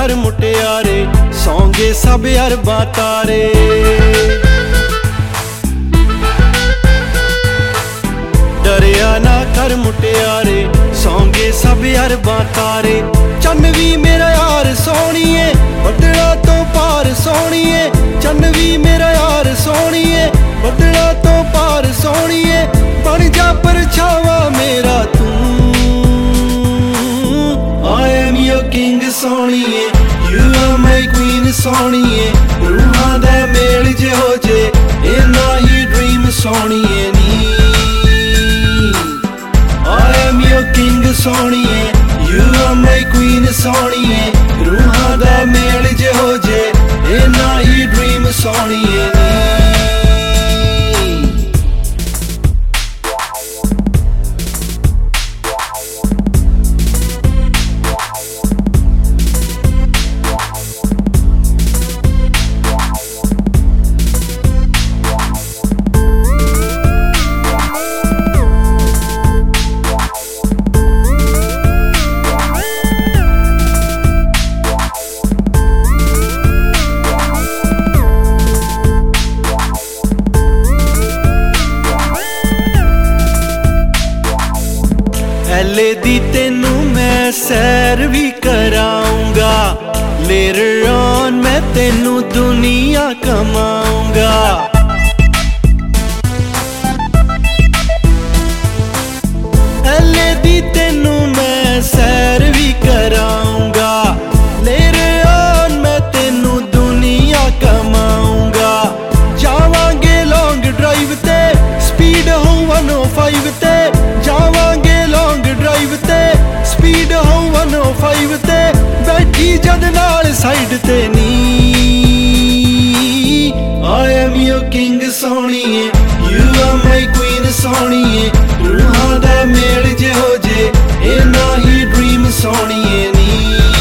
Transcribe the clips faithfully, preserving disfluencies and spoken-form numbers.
कर मुटियारे सौंगे सब अरबां तारे। डरिया ना कर मुटियारे सौंगे सब अरबां तारे। चन्न भी मेरा यार सोहणीए बदला तो पार सोहणीए। चन्न भी मेरा यार सोहणीए बदला तो पार सोहणीए। बन जा परछावा मेरा तू I am your king सोहणीए You are my queen सोहणीए। रूहां दा मेल जो जे इन्ना ही ड्रीम सोहणीए नी। I am your king सोहणीए You are my queen सोहणीए। रूहां दा मेल जो जे इन्ना ही ड्रीम सोहणीए नी। एले दी तेनू मैं सैर भी कराऊंगा। लेटर ऑन मैं तेनू दुनिया कमाऊंगा। एले दी तेनू मैं सैर भी कराऊंगा। लेटर ऑन मैं तेनू दुनिया कमाऊंगा। जावांगे लॉन्ग ड्राइव ते स्पीड हो वन ओ फाइव ते। जावांगे ड्राइव ते स्पीड हो वन ओ फाइव ते। बैठी जद नाल साइड ते नी I am your king सोहणीए You are my queen सोहणीए। रूहां दा मेल जो जे इन्ना ही ड्रीम सोहणीए नी।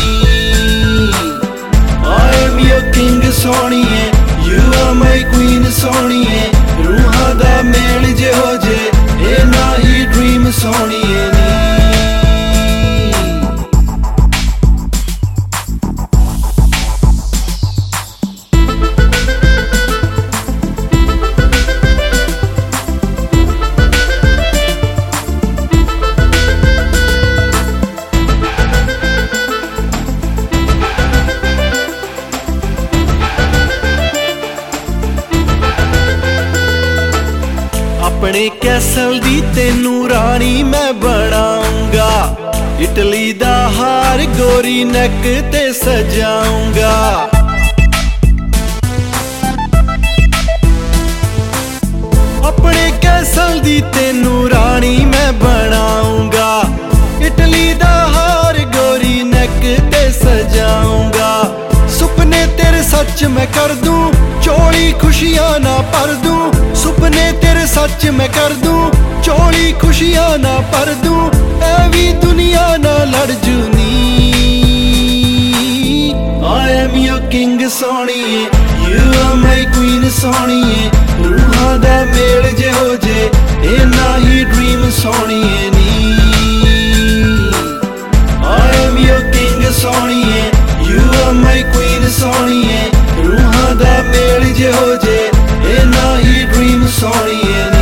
I am your king सोहणीए You are my queen सोहणीए। रूहां दा मेल जो जे इन्ना ही ड्रीम सोहणीए नी। अपने कैसल दी तेनू रानी मैं बनाऊंगा। इटली दा हार गोरी नैक ते सजाऊंगा। अपने कैसल दी तेनू रानी मैं बनाऊंगा। इटली दा हार गोरी नैक ते सजाऊंगा। सुपने तेरे सच मैं कर दूं चोली खुशियां ना भर दूं। सुपने तेरे सच मैं कर दूं चोली खुशियां ना भर दूं। ऐ भी दुनिया ना लड़ जूनी I am your king सोहणीए You are my queen सोहणीए। रूहां दा मेल जो जे इन्ना ही ड्रीम सोहणीए नी। I am your king सोहणीए You are my queen सोहणीए। रूहां दा मेल जो जे इन्ना ही ड्रीम सोहणीए।